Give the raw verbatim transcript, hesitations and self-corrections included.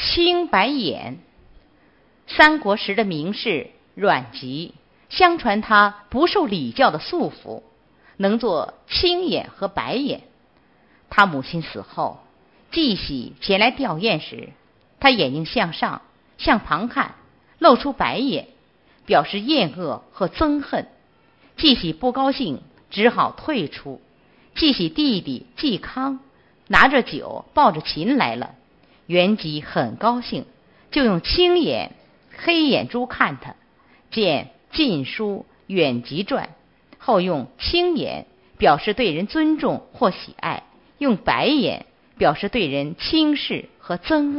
青白眼。三国时的名士阮籍，相传他不受礼教的束缚，能做青眼和白眼。他母亲死后，纪喜前来吊唁时，他眼睛向上，向旁看，露出白眼，表示厌恶和憎恨。纪喜不高兴，只好退出。纪喜弟弟纪康拿着酒抱着琴来了，元吉很高兴，就用青眼黑眼珠看他，见《晋书·远吉传》，后用青眼表示对人尊重或喜爱，用白眼表示对人轻视和憎恶。